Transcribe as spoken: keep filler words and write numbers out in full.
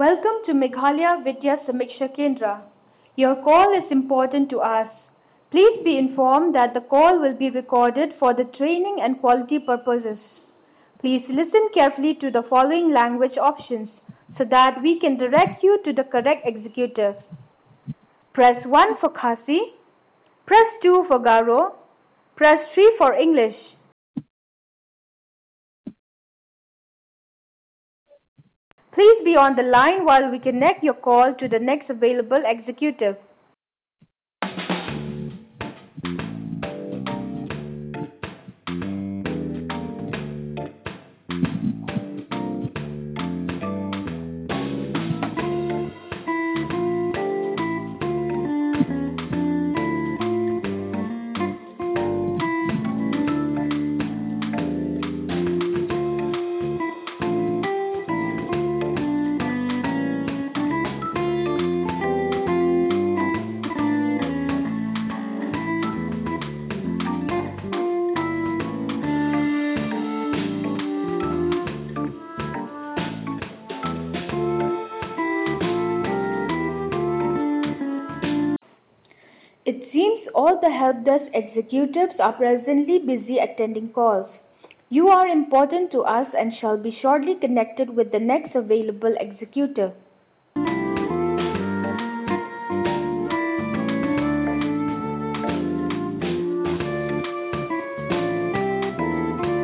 Welcome to Meghalaya Vidya Samiksha Kendra. Your call is important to us. Please be informed that the call will be recorded for the training and quality purposes. Please listen carefully to the following language options so that we can direct you to the correct executive. Press one for Khasi, press two for Garo, press three for English. Please be on the line while we connect your call to the next available executive. It seems all the help desk executives are presently busy attending calls. You are important to us and shall be shortly connected with the next available executive.